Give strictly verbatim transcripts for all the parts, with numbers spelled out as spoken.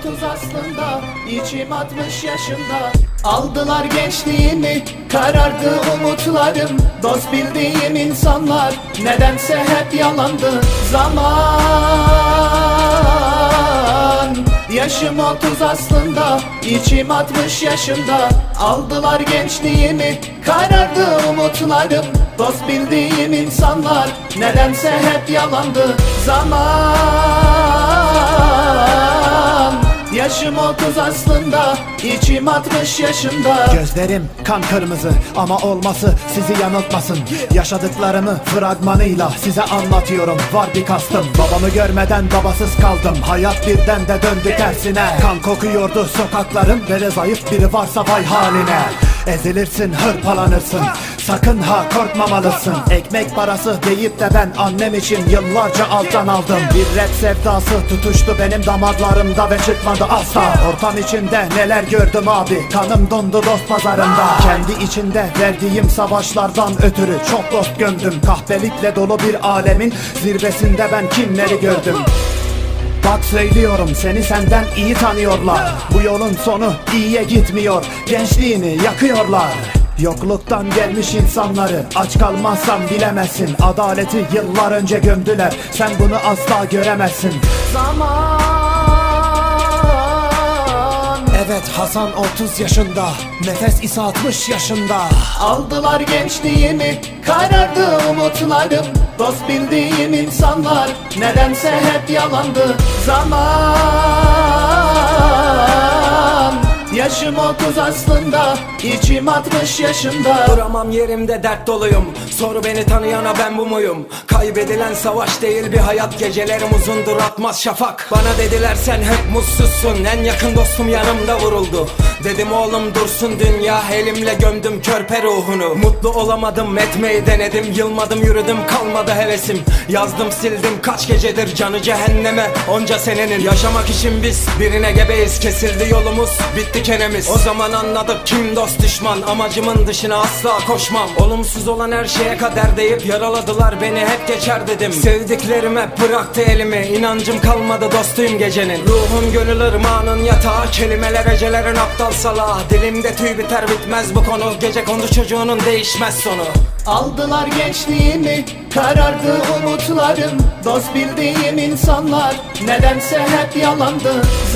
otuz aslında, içim altmış yaşında. Aldılar gençliğimi, karardı umutlarım. Dost bildiğim insanlar nedense hep yalandı. Zaman, yaşım otuz aslında, içim altmış yaşında. Aldılar gençliğimi, karardı umutlarım. Dost bildiğim insanlar nedense hep yalandı. Zaman, yaşım otuz aslında, içim altmış yaşında. Gözlerim kan kırmızı ama olması sizi yanıltmasın. Yaşadıklarımı fragmanıyla size anlatıyorum, var bir kastım. Babamı görmeden babasız kaldım, hayat birden de döndü tersine. Kan kokuyordu sokaklarım, böyle zayıf biri varsa vay haline. Ezilirsin, hırpalanırsın, sakın ha korkmamalısın. Ekmek parası deyip de ben annem için yıllarca alttan aldım. Bir rap sevdası tutuştu benim damarlarımda ve çıkmadı asla. Ortam içinde neler gördüm abi, kanım dondu dost pazarında. Kendi içinde verdiğim savaşlardan ötürü çok dost gömdüm. Kahpelikle dolu bir alemin zirvesinde ben kimleri gördüm. Bak söylüyorum, seni senden iyi tanıyorlar. Bu yolun sonu iyiye gitmiyor, gençliğini yakıyorlar. Yokluktan gelmiş insanları aç kalmazsan bilemezsin. Adaleti yıllar önce gömdüler, sen bunu asla göremezsin. Zaman, evet Hasan otuz yaşında, nefes ise altmış yaşında. aldılar gençliğimi, karardı umutlarım. Dost bildiğim insanlar nedense hep yalandı. Zaman, yaşım otuz aslında, içim altmış yaşında. Duramam yerimde, dert doluyum. Sor beni tanıyana ben bu muyum? Kaybedilen savaş değil bir hayat, gecelerim uzundur atmaz şafak. Bana dediler sen hep mutsuzsun, en yakın dostum yanımda vuruldu. Dedim oğlum dursun dünya, elimle gömdüm körpe ruhunu. Mutlu olamadım, etmeyi denedim, yılmadım yürüdüm, kalmadı hevesim. Yazdım sildim kaç gecedir canı cehenneme onca senenin. Yaşamak için biz birine gebeyiz, kesildi yolumuz, bitti kenemiz. O zaman anladık kim dost düşman, amacımın dışına asla koşmam. Olumsuz olan her şeye kader deyip yaraladılar beni, hep geçer dedim. Sevdiklerim hep bıraktı elimi, inancım kalmadı dostuyum gecenin. Ruhum gönül ırmağının yatağı, kelimeler ecelerin aptal salağı. Dilimde tüy biter bitmez bu konu, gece kondu çocuğunun değişmez sonu. Aldılar gençliğimi, karardı umutlarım. Dost bildiğim insanlar nedense hep yalandı.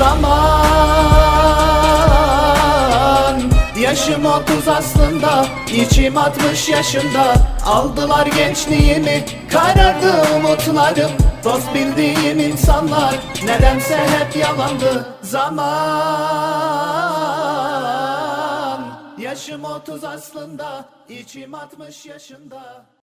Zaman, yaşım otuz aslında, içim altmış yaşında. Aldılar gençliğimi, karardı umutlarım. Dost bildiğim insanlar nedense hep yalandı. Zaman, yaşım otuz aslında, içim altmış yaşında.